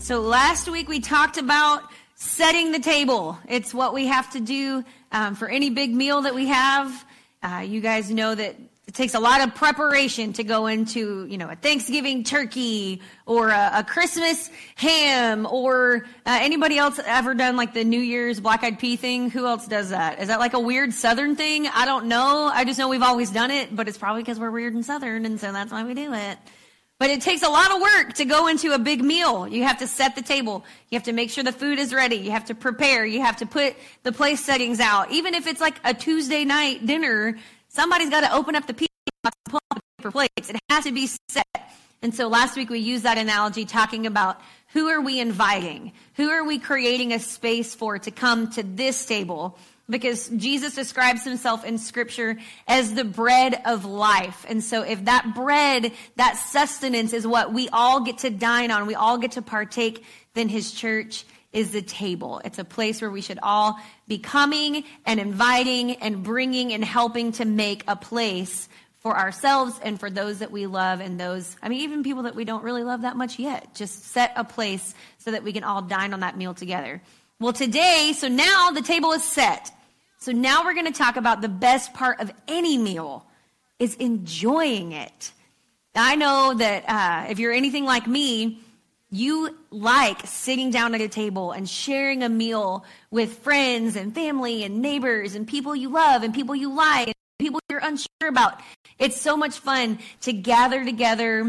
So last week we talked about setting the table. It's what we have to do for any big meal that we have. You guys know that it takes a lot of preparation to go into, a Thanksgiving turkey or a Christmas ham, or anybody else ever done like the New Year's black-eyed pea thing? Who else does that? Is that like a weird Southern thing? I don't know. I just know we've always done it, but it's probably because we're weird and Southern, and so that's why we do it. But it takes a lot of work to go into a big meal. You have to set the table. You have to make sure the food is ready. You have to prepare. You have to put the place settings out. Even if it's like a Tuesday night dinner, somebody's got to open up the pizza box and pull out the paper plates. It has to be set. And so last week we used that analogy talking about who are we inviting? Who are we creating a space for to come to this table? Because Jesus describes himself in Scripture as the bread of life. And so if that bread, that sustenance is what we all get to dine on, we all get to partake, then his church is the table. It's a place where we should all be coming and inviting and bringing and helping to make a place for ourselves and for those that we love and those, even people that we don't really love that much yet. Just set a place so that we can all dine on that meal together. Well, today, so now the table is set. So now we're going to talk about the best part of any meal is enjoying it. Now, I know that if you're anything like me, you like sitting down at a table and sharing a meal with friends and family and neighbors and people you love and people you like and people you're unsure about. It's so much fun to gather together,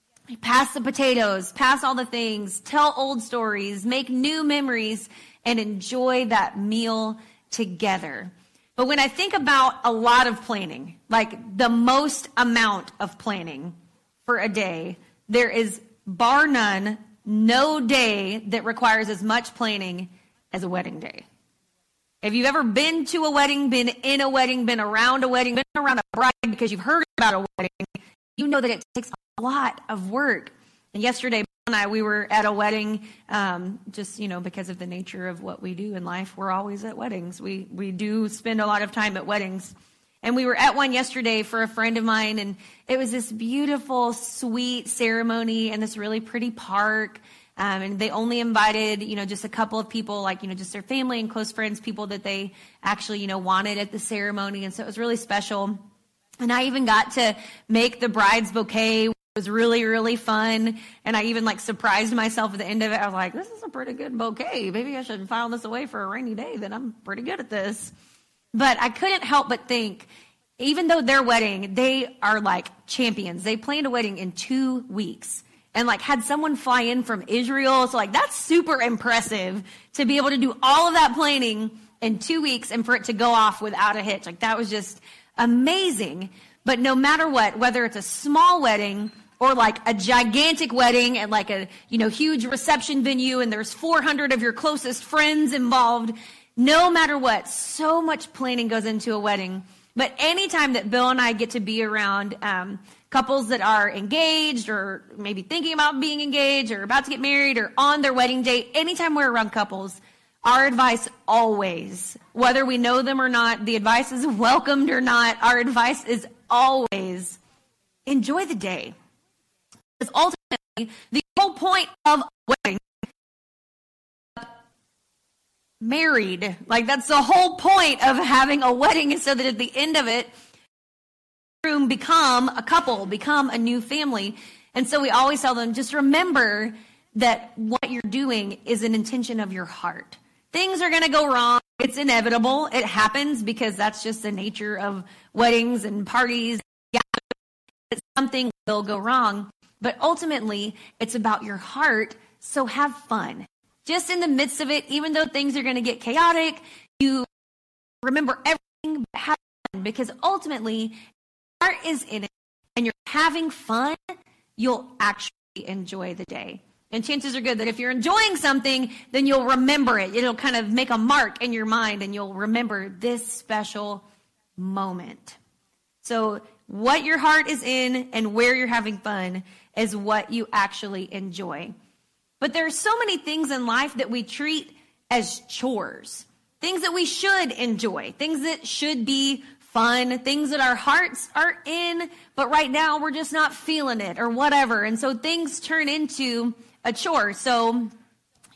pass the potatoes, pass all the things, tell old stories, make new memories, and enjoy that meal together. But when I think about a lot of planning, like the most amount of planning for a day, there is bar none, no day that requires as much planning as a wedding day. If you've ever been to a wedding, been in a wedding, been around a wedding, been around a bride because you've heard about a wedding, you know that it takes a lot of work. And yesterday, we were at a wedding, because of the nature of what we do in life. We're always at weddings. We do spend a lot of time at weddings. And we were at one yesterday for a friend of mine, and it was this beautiful, sweet ceremony in this really pretty park. And they only invited, just a couple of people, just their family and close friends, people that they actually, wanted at the ceremony. And so it was really special. And I even got to make the bride's bouquet. It was really, really fun, and I even surprised myself at the end of it. I was like, this is a pretty good bouquet. Maybe I should file this away for a rainy day, then I'm pretty good at this. But I couldn't help but think, even though their wedding, they are champions. They planned a wedding in 2 weeks and had someone fly in from Israel. So that's super impressive to be able to do all of that planning in 2 weeks and for it to go off without a hitch. That was just amazing. But no matter what, whether it's a small wedding or a gigantic wedding and a huge reception venue and there's 400 of your closest friends involved, no matter what, so much planning goes into a wedding. But anytime that Bill and I get to be around couples that are engaged or maybe thinking about being engaged or about to get married or on their wedding day, anytime we're around couples, our advice always, whether we know them or not, the advice is welcomed or not, our advice is always enjoy the day. Because ultimately, the whole point of a wedding, married, that's the whole point of having a wedding, is so that at the end of it, become a couple, become a new family. And so we always tell them, just remember that what you're doing is an intention of your heart. Things are going to go wrong. It's inevitable. It happens because that's just the nature of weddings and parties. Yeah, something will go wrong. But ultimately, it's about your heart, so have fun. Just in the midst of it, even though things are going to get chaotic, you remember everything but have fun, because ultimately, your heart is in it, and you're having fun, you'll actually enjoy the day. And chances are good that if you're enjoying something, then you'll remember it. It'll kind of make a mark in your mind, and you'll remember this special moment. So what your heart is in and where you're having fun is what you actually enjoy. But there are so many things in life that we treat as chores, things that we should enjoy, things that should be fun, things that our hearts are in, but right now we're just not feeling it or whatever. And so things turn into a chore. So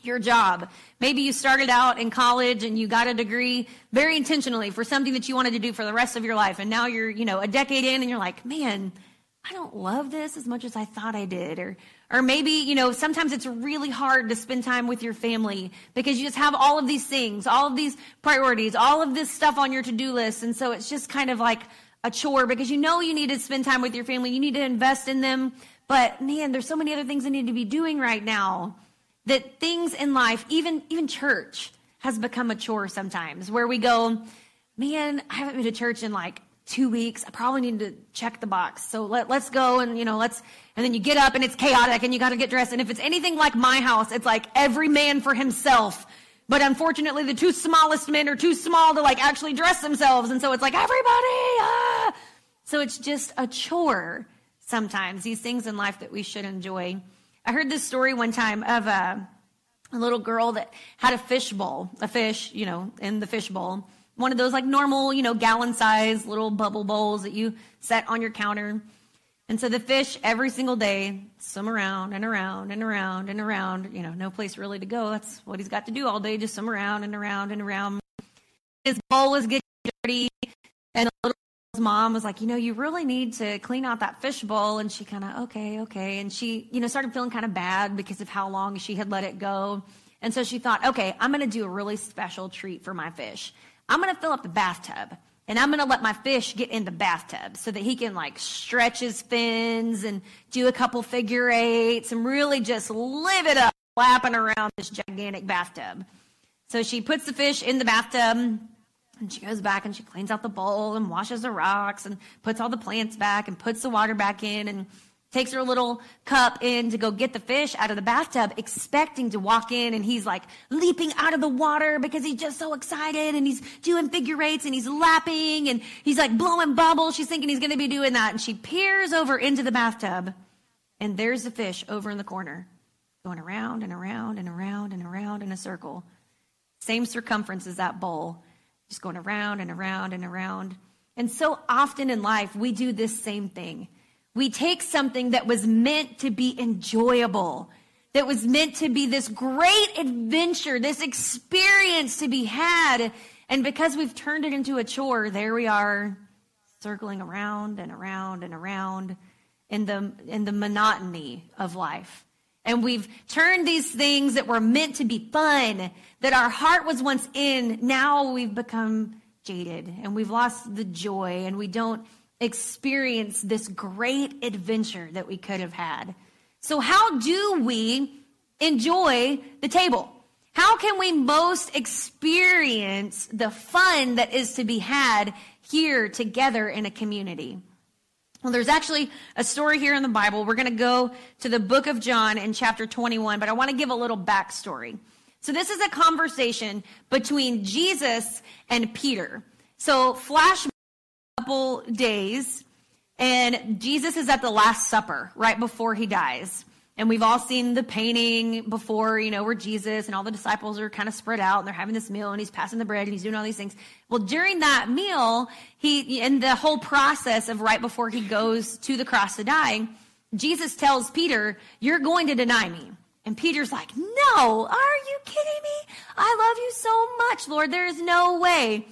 your job. Maybe you started out in college and you got a degree very intentionally for something that you wanted to do for the rest of your life. And now you're, a decade in and you're like, man, I don't love this as much as I thought I did. Or maybe, sometimes it's really hard to spend time with your family because you just have all of these things, all of these priorities, all of this stuff on your to-do list. And so it's just kind of like a chore because you need to spend time with your family. You need to invest in them. But man, there's so many other things I need to be doing right now. That things in life, even church, has become a chore sometimes, where we go, man, I haven't been to church in like 2 weeks. I probably need to check the box. So let's go and, and then you get up and it's chaotic and you got to get dressed. And if it's anything like my house, it's like every man for himself. But unfortunately, the two smallest men are too small to like actually dress themselves. And so it's like, everybody, So it's just a chore sometimes, these things in life that we should enjoy. I heard this story one time of a little girl that had a fish, in the fish bowl. One of those like normal, gallon-sized little bubble bowls that you set on your counter. And so the fish every single day swim around and around and around and around, no place really to go. That's what he's got to do all day, just swim around and around and around. His bowl was getting dirty, and the little mom was like, you really need to clean out that fish bowl. And she kind of, okay. And she, started feeling kind of bad because of how long she had let it go. And so she thought, okay, I'm going to do a really special treat for my fish. I'm going to fill up the bathtub and I'm going to let my fish get in the bathtub so that he can like stretch his fins and do a couple figure eights and really just live it up, lapping around this gigantic bathtub. So she puts the fish in the bathtub. And she goes back and she cleans out the bowl and washes the rocks and puts all the plants back and puts the water back in and takes her little cup in to go get the fish out of the bathtub, expecting to walk in and he's like leaping out of the water because he's just so excited and he's doing figure eights and he's lapping and he's like blowing bubbles. She's thinking he's going to be doing that. And she peers over into the bathtub and there's the fish over in the corner going around and around and around and around in a circle. Same circumference as that bowl. Just going around and around and around. And so often in life, we do this same thing. We take something that was meant to be enjoyable, that was meant to be this great adventure, this experience to be had. And because we've turned it into a chore, there we are circling around and around and around in the monotony of life. And we've turned these things that were meant to be fun, that our heart was once in, now we've become jaded and we've lost the joy and we don't experience this great adventure that we could have had. So how do we enjoy the table? How can we most experience the fun that is to be had here together in a community? Well, there's actually a story here in the Bible. We're going to go to the book of John in chapter 21, but I want to give a little backstory. So this is a conversation between Jesus and Peter. So flash a couple days, and Jesus is at the Last Supper right before he dies. And we've all seen the painting before, where Jesus and all the disciples are kind of spread out and they're having this meal and he's passing the bread and he's doing all these things. Well, during that meal, in the whole process of right before he goes to the cross to die, Jesus tells Peter, you're going to deny me. And Peter's like, no, are you kidding me? I love you so much, Lord. There is no way.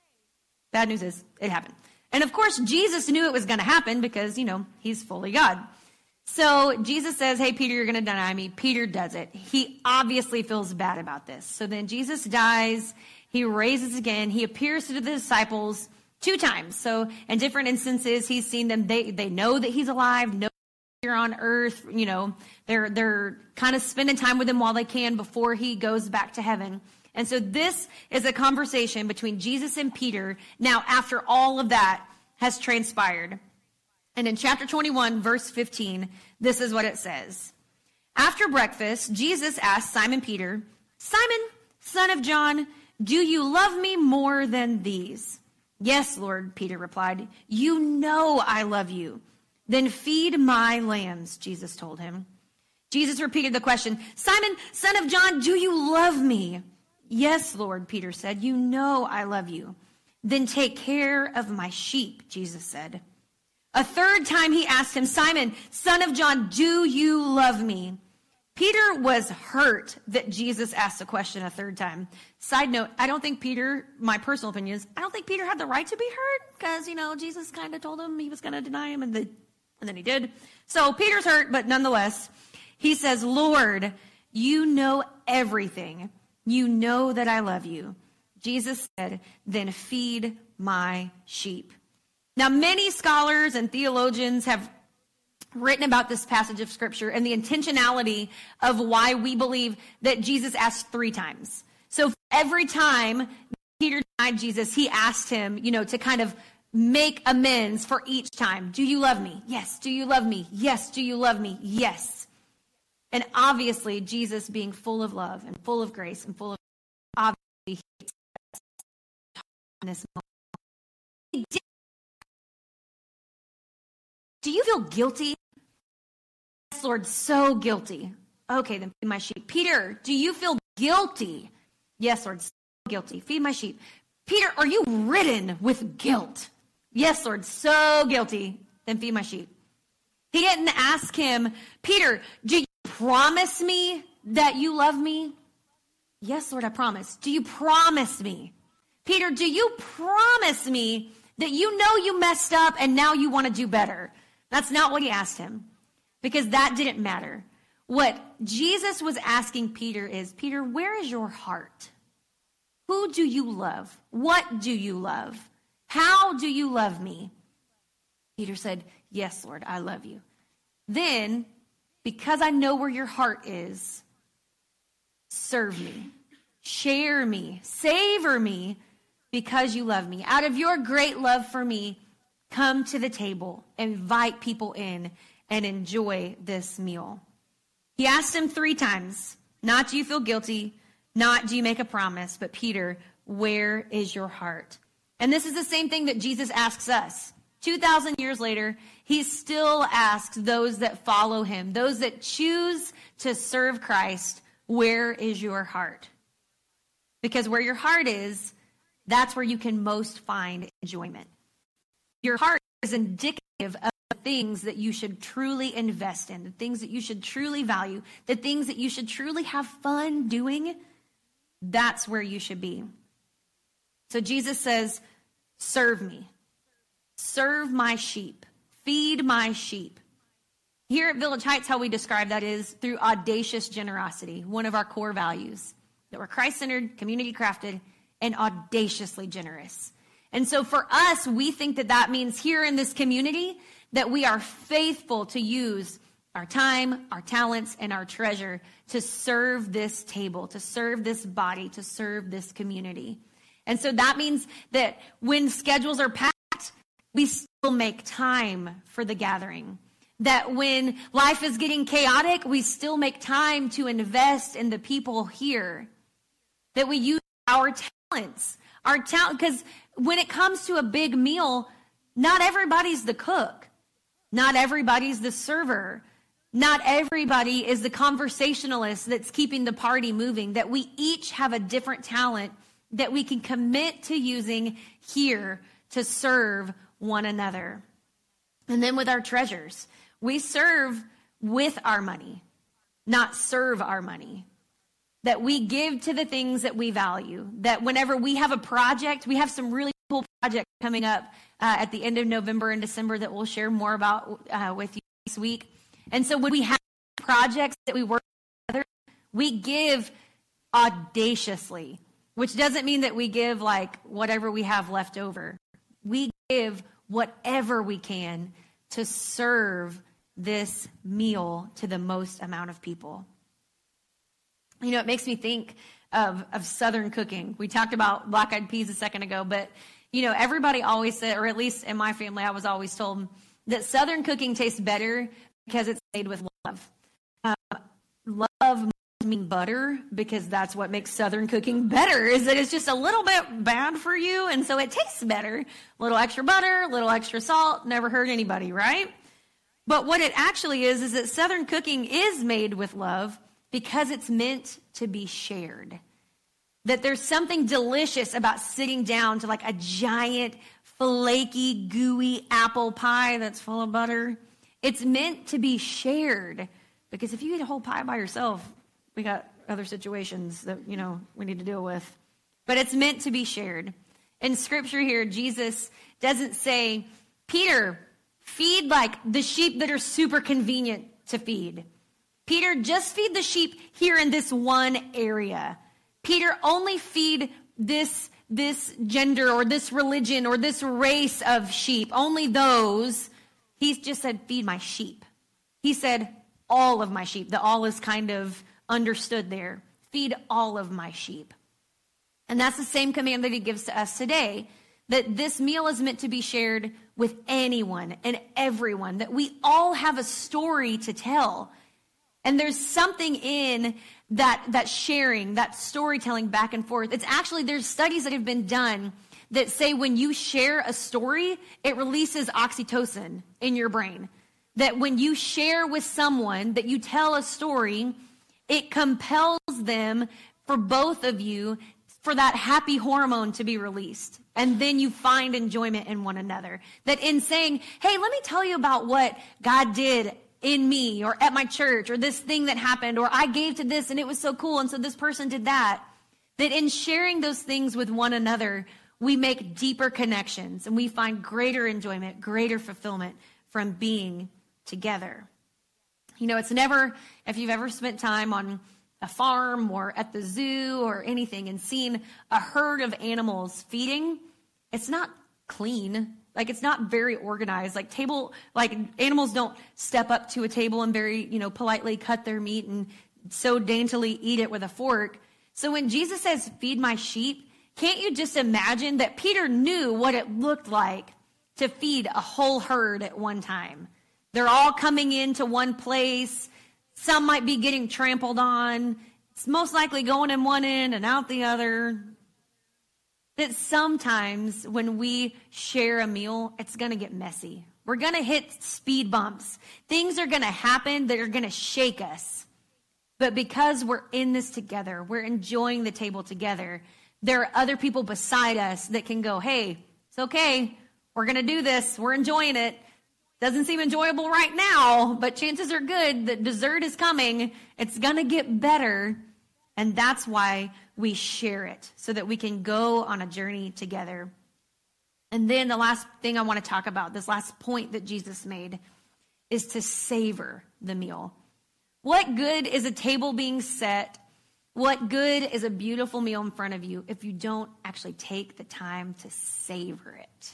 Bad news is it happened. And of course, Jesus knew it was going to happen because, he's fully God. So Jesus says, hey, Peter, you're going to deny me. Peter does it. He obviously feels bad about this. So then Jesus dies. He raises again. He appears to the disciples 2 times. So in different instances, he's seen them. They know that he's alive, know here on earth. They're kind of spending time with him while they can before he goes back to heaven. And so this is a conversation between Jesus and Peter. Now, after all of that has transpired. And in chapter 21, verse 15, this is what it says. After breakfast, Jesus asked Simon Peter, Simon, son of John, do you love me more than these? Yes, Lord, Peter replied. You know I love you. Then feed my lambs, Jesus told him. Jesus repeated the question, Simon, son of John, do you love me? Yes, Lord, Peter said. You know I love you. Then take care of my sheep, Jesus said. A third time he asked him, Simon, son of John, do you love me? Peter was hurt that Jesus asked the question a third time. Side note, I don't think Peter, my personal opinion is, I don't think Peter had the right to be hurt because, Jesus kind of told him he was going to deny him and then he did. So Peter's hurt, but nonetheless, he says, Lord, you know everything. You know that I love you. Jesus said, then feed my sheep. Now, many scholars and theologians have written about this passage of scripture and the intentionality of why we believe that Jesus asked 3 times. So every time Peter denied Jesus, he asked him, to kind of make amends for each time. Do you love me? Yes. Do you love me? Yes. Do you love me? Yes. And obviously, Jesus being full of love and full of grace and full of, obviously, in this moment. Do you feel guilty? Yes, Lord, so guilty. Okay, then feed my sheep. Peter, do you feel guilty? Yes, Lord, so guilty. Feed my sheep. Peter, are you ridden with guilt? Yes, Lord, so guilty. Then feed my sheep. He didn't ask him, Peter, do you promise me that you love me? Yes, Lord, I promise. Do you promise me? Peter, do you promise me that you know you messed up and now you want to do better? That's not what he asked him, because that didn't matter. What Jesus was asking Peter is, Peter, where is your heart? Who do you love? What do you love? How do you love me? Peter said, yes, Lord, I love you. Then, because I know where your heart is, serve me, share me, savor me, because you love me. Out of your great love for me, come to the table, invite people in, and enjoy this meal. He asked him 3 times, not do you feel guilty, not do you make a promise, but Peter, where is your heart? And this is the same thing that Jesus asks us. 2,000 years later, he still asks those that follow him, those that choose to serve Christ, where is your heart? Because where your heart is, that's where you can most find enjoyment. Your heart is indicative of the things that you should truly invest in, the things that you should truly value, the things that you should truly have fun doing. That's where you should be. So Jesus says, serve me. Serve my sheep. Feed my sheep. Here at Village Heights, how we describe that is through audacious generosity, one of our core values, that we're Christ-centered, community-crafted, and audaciously generous. And so for us, we think that that means here in this community that we are faithful to use our time, our talents, and our treasure to serve this table, to serve this body, to serve this community. And so that means that when schedules are packed, we still make time for the gathering. That when life is getting chaotic, we still make time to invest in the people here. That we use our talents. Because when it comes to a big meal, not everybody's the cook. Not everybody's the server. Not everybody is the conversationalist that's keeping the party moving. That we each have a different talent that we can commit to using here to serve one another. And then with our treasures, we serve with our money, not serve our money. That we give to the things that we value. That whenever we have a project, we have some really cool projects coming up at the end of November and December that we'll share more about with you this week. And so when we have projects that we work together, we give audaciously, which doesn't mean that we give like whatever we have left over. We give whatever we can to serve this meal to the most amount of people. It makes me think of Southern cooking. We talked about black-eyed peas a second ago, but, everybody always said, or at least in my family, I was always told that Southern cooking tastes better because it's made with love. Love must mean butter, because that's what makes Southern cooking better, is that it's just a little bit bad for you, and so it tastes better. A little extra butter, a little extra salt, never hurt anybody, right? But what it actually is that Southern cooking is made with love, because it's meant to be shared. That there's something delicious about sitting down to like a giant, flaky, gooey apple pie that's full of butter. It's meant to be shared Because if you eat a whole pie by yourself, we got other situations that, we need to deal with. But it's meant to be shared. In scripture here, Jesus doesn't say, Peter, feed like the sheep that are super convenient to feed. Peter, just feed the sheep here in this one area. Peter, only feed this gender or this religion or this race of sheep. Only those. He just said, feed my sheep. He said, all of my sheep. The all is kind of understood there. Feed all of my sheep. And that's the same command that he gives to us today, that this meal is meant to be shared with anyone and everyone, that we all have a story to tell. And there's something in that sharing, that storytelling back and forth. It's actually, there's studies that have been done that say when you share a story, it releases oxytocin in your brain. That when you share with someone, that you tell a story, it compels them, for both of you, for that happy hormone to be released. And then you find enjoyment in one another. That in saying, hey, let me tell you about what God did in me or at my church or this thing that happened or I gave to this and it was so cool and so this person did that. That in sharing those things with one another, we make deeper connections and we find greater enjoyment, greater fulfillment from being together. It's never, if you've ever spent time on a farm or at the zoo or anything and seen a herd of animals feeding, it's not clean. Like, it's not very organized. Like animals don't step up to a table and very, politely cut their meat and so daintily eat it with a fork. So when Jesus says, feed my sheep, can't you just imagine that Peter knew what it looked like to feed a whole herd at one time? They're all coming into one place. Some might be getting trampled on. It's most likely going in one end and out the other. That sometimes when we share a meal, it's going to get messy. We're going to hit speed bumps. Things are going to happen that are going to shake us. But because we're in this together, we're enjoying the table together, there are other people beside us that can go, hey, it's okay. We're going to do this. We're enjoying it. Doesn't seem enjoyable right now, but chances are good that dessert is coming. It's going to get better. And that's why we share it, so that we can go on a journey together. And then the last thing I want to talk about, this last point that Jesus made, is to savor the meal. What good is a table being set? What good is a beautiful meal in front of you if you don't actually take the time to savor it?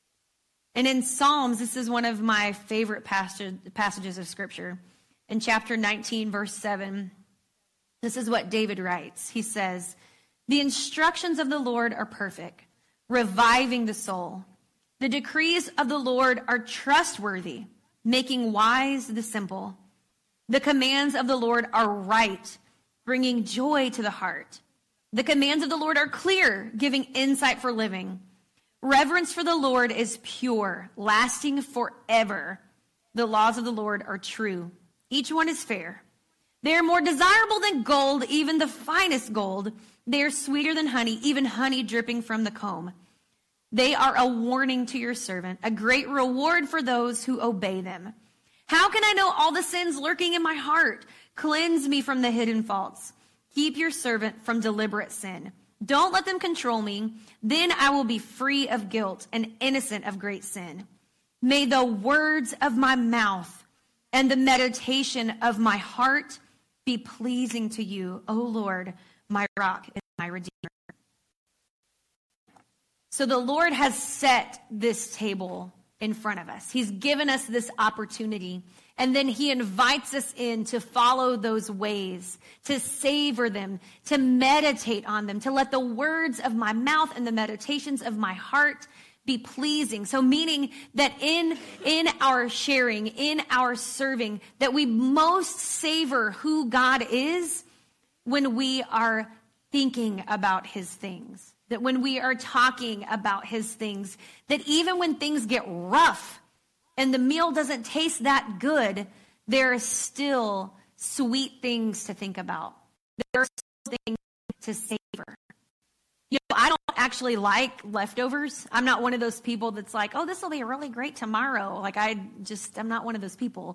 And in Psalms, this is one of my favorite passages of Scripture. In chapter 19, verse 7, this is what David writes. He says, the instructions of the Lord are perfect, reviving the soul. The decrees of the Lord are trustworthy, making wise the simple. The commands of the Lord are right, bringing joy to the heart. The commands of the Lord are clear, giving insight for living. Reverence for the Lord is pure, lasting forever. The laws of the Lord are true. Each one is fair. They are more desirable than gold, even the finest gold. They are sweeter than honey, even honey dripping from the comb. They are a warning to your servant, a great reward for those who obey them. How can I know all the sins lurking in my heart? Cleanse me from the hidden faults. Keep your servant from deliberate sin. Don't let them control me. Then I will be free of guilt and innocent of great sin. May the words of my mouth and the meditation of my heart be pleasing to you, O Lord, my rock and my redeemer. So the Lord has set this table in front of us. He's given us this opportunity. And then he invites us in to follow those ways, to savor them, to meditate on them, to let the words of my mouth and the meditations of my heart be pleasing. So meaning that in our sharing, in our serving, that we most savor who God is when we are thinking about his things. That when we are talking about his things, that even when things get rough and the meal doesn't taste that good, there are still sweet things to think about. There are still things to savor. I don't actually like leftovers. I'm not one of those people that's like, oh, this will be really great tomorrow. I'm not one of those people.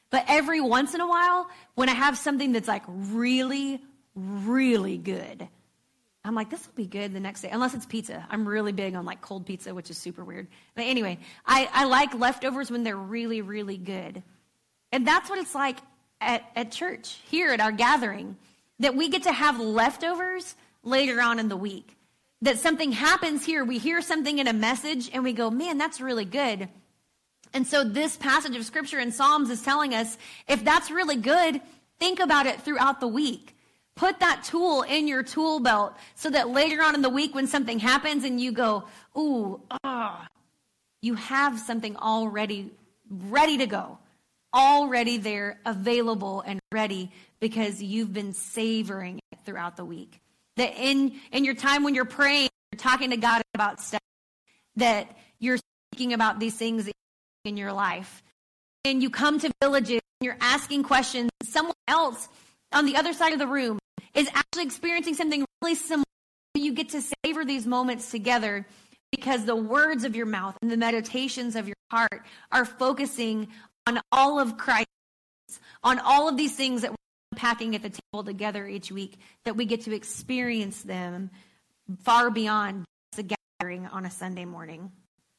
But every once in a while, when I have something that's like really, really good, I'm like, this will be good the next day, unless it's pizza. I'm really big on like cold pizza, which is super weird. But anyway, I like leftovers when they're really, really good. And that's what it's like at church, here at our gathering, that we get to have leftovers later on in the week. That something happens here, we hear something in a message, and we go, man, that's really good. And so this passage of scripture in Psalms is telling us, if that's really good, think about it throughout the week. Put that tool in your tool belt so that later on in the week when something happens and you go, ooh, you have something already ready to go, already there, available and ready because you've been savoring it throughout the week. That in your time when you're praying, you're talking to God about stuff, that you're speaking about these things in your life. And you come to villages, and you're asking questions. Someone else on the other side of the room is actually experiencing something really similar. You get to savor these moments together because the words of your mouth and the meditations of your heart are focusing on all of Christ, on all of these things that we're unpacking at the table together each week, that we get to experience them far beyond the gathering on a Sunday morning.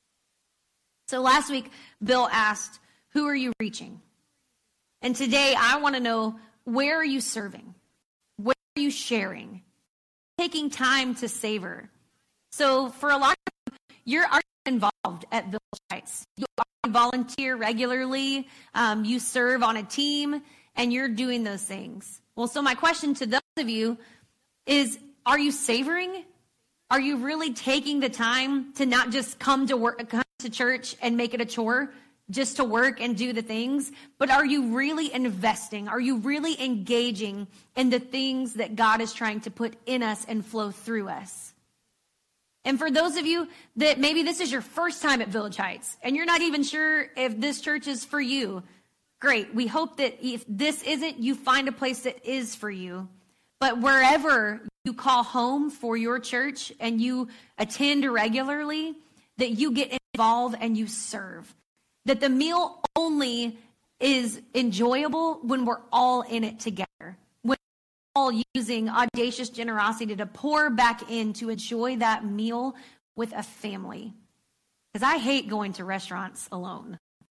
So last week, Bill asked, who are you reaching? And today, I want to know, where are you serving? Where are you sharing? Taking time to savor. So for a lot of you, you're already involved at Village Heights. You already volunteer regularly. You serve on a team, and you're doing those things. Well, so my question to those of you is, are you savoring? Are you really taking the time to not just come to church and make it a chore, just to work and do the things, but are you really investing? Are you really engaging in the things that God is trying to put in us and flow through us? And for those of you that maybe this is your first time at Village Heights and you're not even sure if this church is for you, great. We hope that if this isn't, you find a place that is for you. But wherever you call home for your church and you attend regularly, that you get involved and you serve. That the meal only is enjoyable when we're all in it together. When we're all using audacious generosity to pour back in to enjoy that meal with a family. Because I hate going to restaurants alone.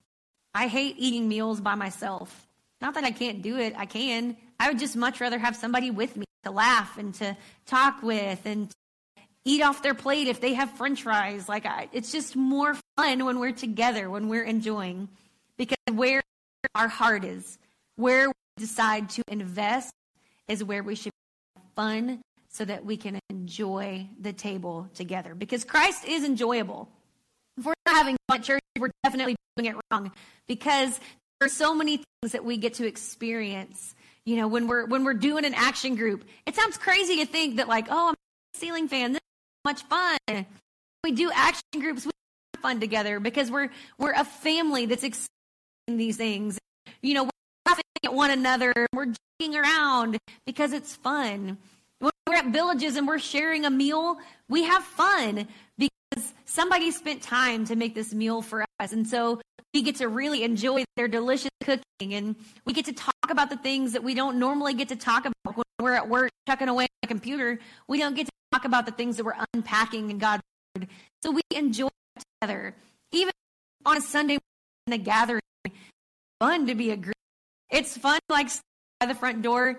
I hate eating meals by myself. Not that I can't do it, I can. I would just much rather have somebody with me to laugh and to talk with and eat off their plate if they have French fries. It's just more fun when we're together, when we're enjoying. Because where our heart is, where we decide to invest, is where we should have fun so that we can enjoy the table together. Because Christ is enjoyable. If we're not having fun at church, we're definitely doing it wrong. Because there are so many things that we get to experience. You know, when we're doing an action group, it sounds crazy to think that I'm a ceiling fan. This is much fun. We do action groups, we have fun together because we're a family that's experiencing these things. You know, we're laughing at one another, we're joking around because it's fun. When we're at villages and we're sharing a meal, we have fun because somebody spent time to make this meal for us. And so we get to really enjoy their delicious cooking, and we get to talk about the things that we don't normally get to talk about when we're at work chucking away on the computer. We don't get to talk about the things that we're unpacking in God's Word. So we enjoy it together. Even on a Sunday in a gathering, it's fun to be a group. It's fun to by the front door,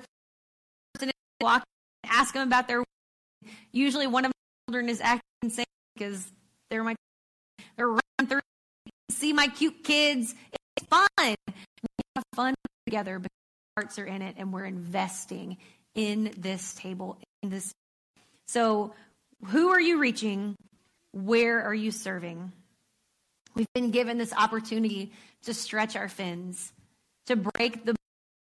walk, ask them about their week. Usually one of my children is acting insane because they're running through, see my cute kids. It's fun. We have fun together because our hearts are in it and we're investing in this table, in this. So who are you reaching? Where are you serving? We've been given this opportunity to stretch our fins, to break the,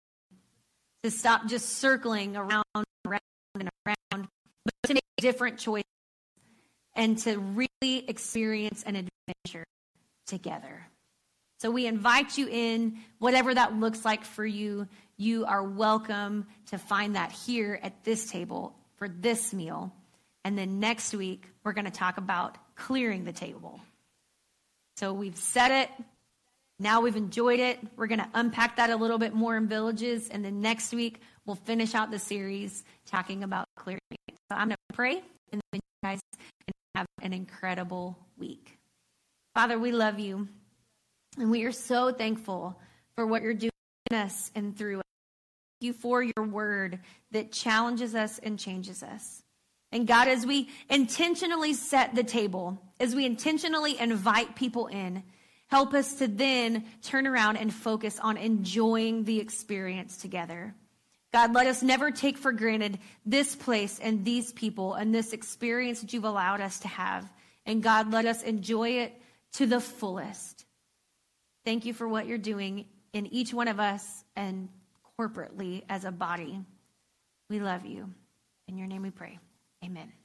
to stop just circling around and around, but to make different choices and to really experience an adventure together. So we invite you in, whatever that looks like for you. You are welcome to find that here at this table for this meal. And then next week, we're going to talk about clearing the table. So we've set it, Now we've enjoyed it. We're going to unpack that a little bit more in Villages. And then next week, we'll finish out the series talking about clearing. So I'm going to pray, and then you guys can have an incredible week. Father, we love you. And we are so thankful for what you're doing in us and through us. Thank you for your word that challenges us and changes us. And God, as we intentionally set the table, as we intentionally invite people in, help us to then turn around and focus on enjoying the experience together. God, let us never take for granted this place and these people and this experience that you've allowed us to have. And God, let us enjoy it to the fullest. Thank you for what you're doing in each one of us and corporately as a body. We love you. In your name we pray. Amen.